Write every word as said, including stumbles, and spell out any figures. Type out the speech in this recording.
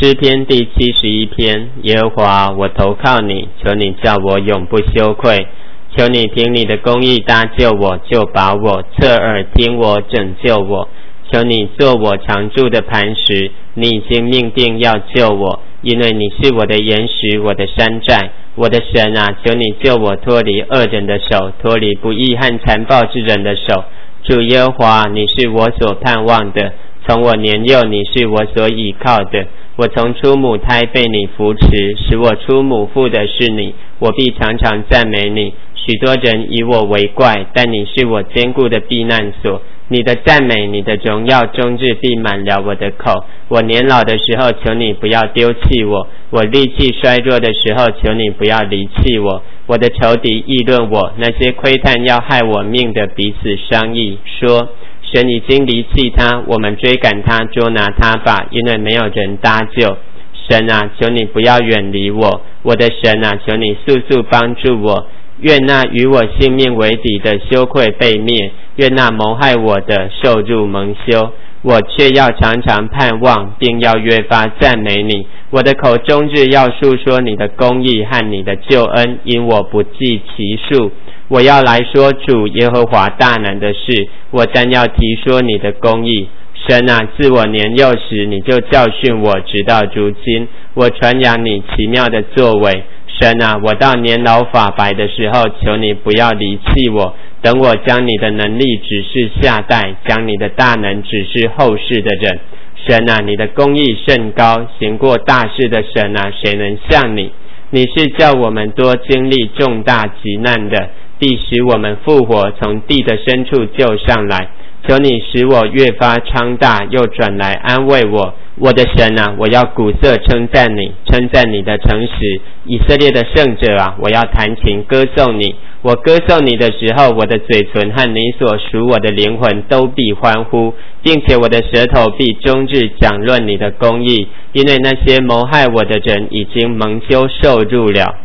诗篇第七十一篇，耶和华，我投靠你，求你叫我永不羞愧。求你凭你的公义搭救我，救把我，侧耳听我，拯救我。求你做我常住的磐石，你已经命定要救我，因为你是我的岩石，我的山寨。我的神啊，求你救我脱离恶人的手，脱离不义和残暴之人的手。主耶和华，你是我所盼望的，从我年幼你是我所倚靠的。我从出母胎被你扶持，使我出母腹的是你，我必常常赞美你。许多人以我为怪，但你是我坚固的避难所。你的赞美，你的荣耀终日必满了我的口。我年老的时候，求你不要丢弃我；我力气衰弱的时候，求你不要离弃我。我的仇敌议论我，那些窥探要害我命的彼此商议，说：神已经离弃他，我们追赶他，捉拿他吧，因为没有人搭救。神啊，求你不要远离我，我的神啊，求你速速帮助我。愿那与我性命为敌的羞愧被灭，愿那谋害我的受辱蒙羞。我却要常常盼望，并要越发赞美你。我的口终日要述说你的公义和你的救恩，因我不计其数。我要来说主耶和华大能的事，我单要提说你的公义。神啊，自我年幼时你就教训我，直到如今，我传扬你奇妙的作为。神啊，我到年老发白的时候，求你不要离弃我，等我将你的能力指示下代，将你的大能指示后世的人。神啊，你的公义甚高，行过大事的神啊，谁能像你？你是叫我们多经历重大急难的，必使我们复活，从地的深处救上来。求你使我越发昌大，又转来安慰我。我的神啊，我要鼓瑟称赞你，称赞你的诚实。以色列的圣者啊，我要弹琴歌颂你。我歌颂你的时候，我的嘴唇和你所属我的灵魂都必欢呼，并且我的舌头必终日讲论你的公义，因为那些谋害我的人已经蒙羞受辱了。